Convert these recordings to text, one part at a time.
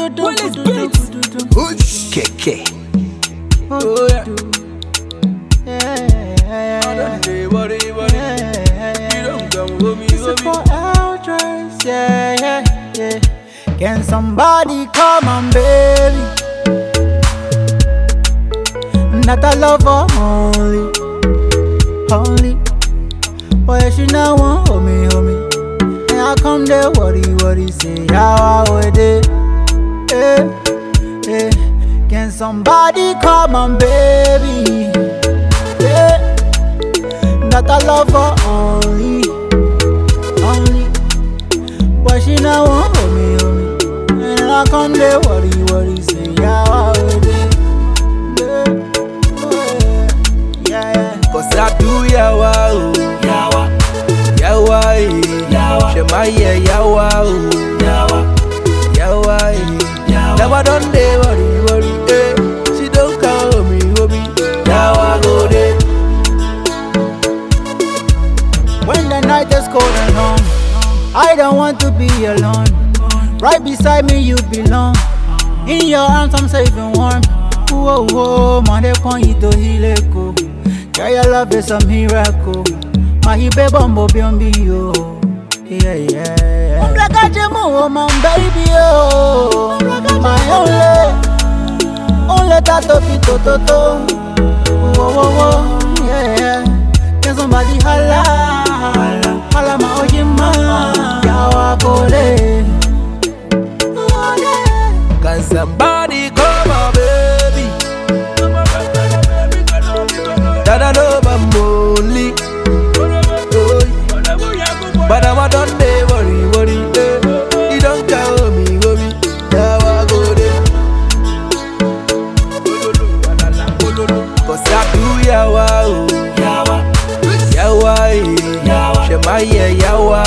KK. Oh yeah. I don't worry. You don't come with me. For Eldris, yeah. Can somebody come and baby? Not a lover only. Boy, she now want hold me. And I come there, worry, say how I would it. Can somebody come and baby? Yeah. Not a lover only. Boy, she now want hold me. And I come there, worry, say how I would it. Yeah. Cause I do yawa, Shemaya yawa, Yawa don't dey worry, she don't call me, yawa go dey. When the night is cold and long, I don't want to be alone. Right beside me you belong. In your arms I'm safe and warm. Whoa, mande konito hileko. Yeah, your love is a miracle. My hibe bombo biombi yo. Yeah. I'm like a jemu, my baby yo. My only tato pito toto. Whoa, yeah. Can somebody holla ma ojima. Yawa bole. Can somebody come on, baby? That I love I'm only. But I'm don't dey worry, you don't call me, yawa go dey. Cause I do yawa, Shemaya yawa,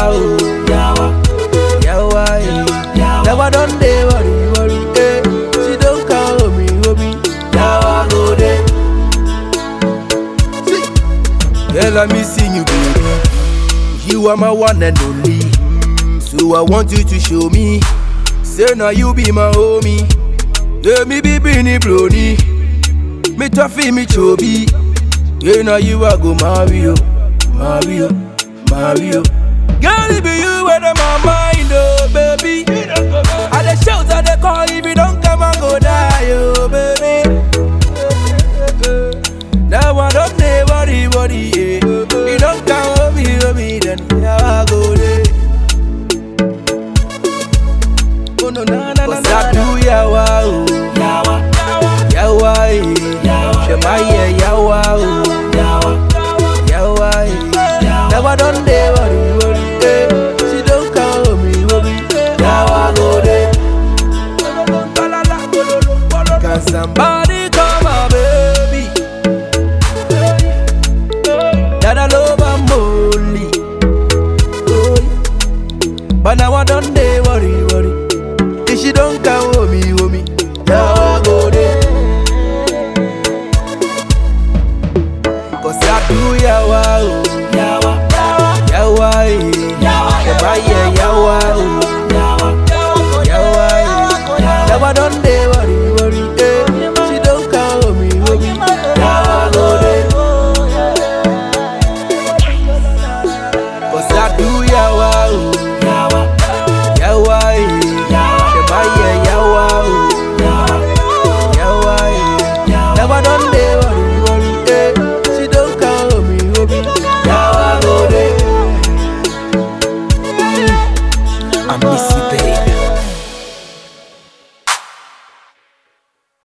Yawa don't dey worry, she don't call me, yawa go dey. Girl, let me sing you, baby. You are my one and only. So I want you to show me. Say now you be my homie. Let me be Bini Brody. Me toughy, me chubby. You know you are go Mario. Girl, it be you where the my mind, oh baby. At the shows at the call, if you don't come and go die, oh baby. Now I don't dey worry, yeah. You don't come with me, then I go there. Oh no, cause I do yawa, Shemaya yawa, Now I don't dey worry, she don't call me, yawa go there. Can somebody come on, baby? That I love I'm only. But now I don't dey worry, if she don't come with me, yawa go there. Cause I do yawa, Shemaya yawa, Now I don't dey worry, she don't call me, yawa go there. Cause I do yawa, Shemaya yawa, Now I don't dey worry, she don't call me, yawa go there. I miss you.